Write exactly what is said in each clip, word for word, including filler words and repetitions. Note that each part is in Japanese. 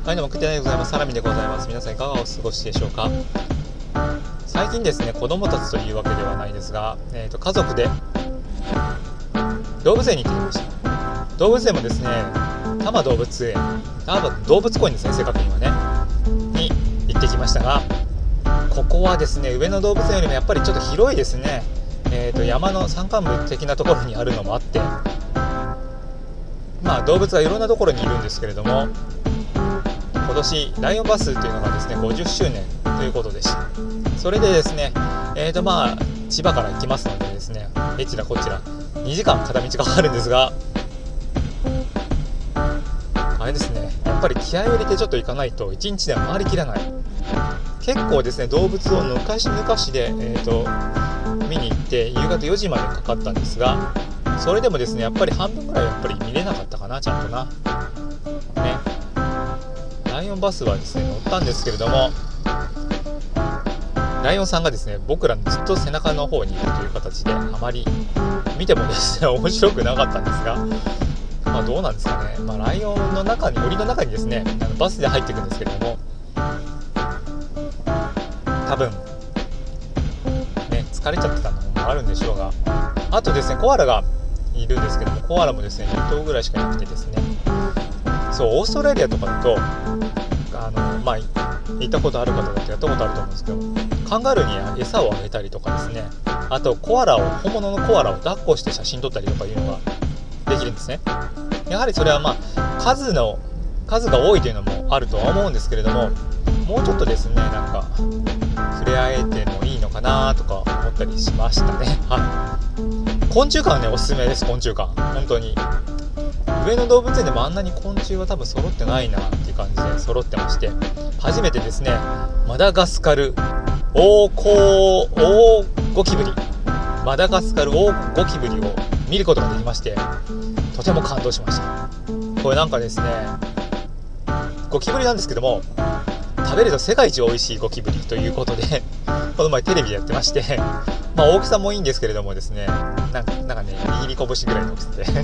はい、どうも、くてないでございます。サラミでございます。皆さんいかがお過ごしでしょうか。最近ですね、子供たちというわけではないですが、えーと、家族で動物園に行ってきました。動物園もですね、多摩動物園、多摩動物公園ですね、正確にはね、に行ってきましたが、ここはですね、上野動物園よりもやっぱりちょっと広いですね。えーと、山の山間部的なところにあるのもあって、まあ動物がいろんなところにいるんですけれども、今年ライオンバスというのがですねごじゅっしゅうねんということでした。それでですね、えーとまあ千葉から行きますのでですね、えちらこちらにじかん片道かかるんですが、あれですね、やっぱり気合を入れてちょっと行かないといちにちでは回りきらない。結構ですね、動物を抜かし抜かしで、えーと見に行って夕方よじまでかかったんですが、それでもですねやっぱり半分ぐらいやっぱり見れなかったかな、ちゃんとなね。ライオンバスはですね乗ったんですけれども、ライオンさんがですね僕らのずっと背中の方にいるという形で、あまり見てもですね面白くなかったんですが、まあどうなんですかね。まあライオンの中に檻の中にですねあのバスで入っていくんですけれども、多分ね疲れちゃってたのもあるんでしょうが、あとですねコアラがいるんですけども、コアラもですねにとうぐらいしかいなくてですね、そうオーストラリアとかだとあのまあ行ったことある方だとやったことあると思うんですけど、カンガルーに餌をあげたりとかですね、あとコアラを本物のコアラを抱っこして写真撮ったりとかいうのができるんですね。やはりそれはまあ数の数が多いというのもあるとは思うんですけれども、もうちょっとですねなんか触れ合えてもいいのかなとか思ったりしましたね。はい、昆虫館はねおすすめです。昆虫館本当に上野動物園でもあんなに昆虫は多分揃ってないなっていう感じで揃ってまして、初めてですねマダガスカルオオコオオゴキブリマダガスカルオオゴキブリを見ることができまして、とても感動しました。これなんかですねゴキブリなんですけども、食べると世界一美味しいゴキブリということでこの前テレビでやってまして、まあ大きさもいいんですけれどもですね、なんか、なんかね握り拳ぐらいの大きさで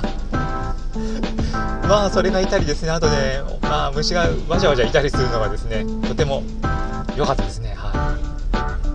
まあそれがいたりですね、あとね、まあ、虫がわじゃわじゃいたりするのがですねとても良かったですね。はい、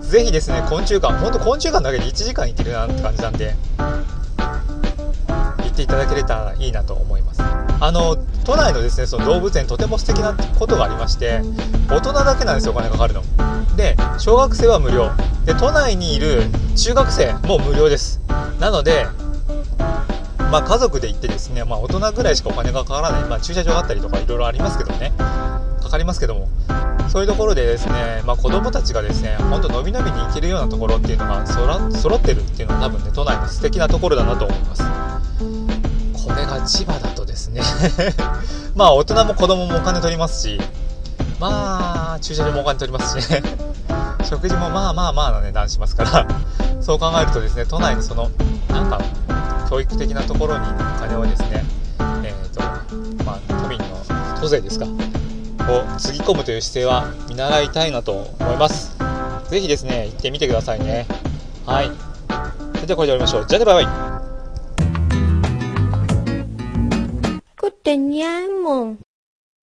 ぜひですね昆虫館、本当昆虫館だけでいちじかん行けるなって感じなんで、行っていただければいいなと思います。あの都内のですねその動物園、とても素敵なことがありまして、大人だけなんですよお金かかるので、小学生は無料で、都内にいる中学生も無料です。なのでまあ家族で行ってですね、まあ大人ぐらいしかお金がかからない、まあ駐車場があったりとかいろいろありますけどね、かかりますけども、そういうところでですね、まあ子供たちがですね、ほんとのびのびに行けるようなところっていうのがそら揃ってるっていうのは多分ね、都内の素敵なところだなと思います。これが千葉だとですねまあ大人も子供もお金取りますし、まあ駐車場もお金取りますしね食事もまあまあまあな値段しますからそう考えるとですね、都内のそのなんか教育的なところにお金をですね、えーとまあ、都民の都税ですかをつぎ込むという姿勢は見習いたいなと思います。ぜひですね行ってみてくださいね。はい、それではこれで終わりましょう。じゃあね、バイバイ。 Good day, Mom.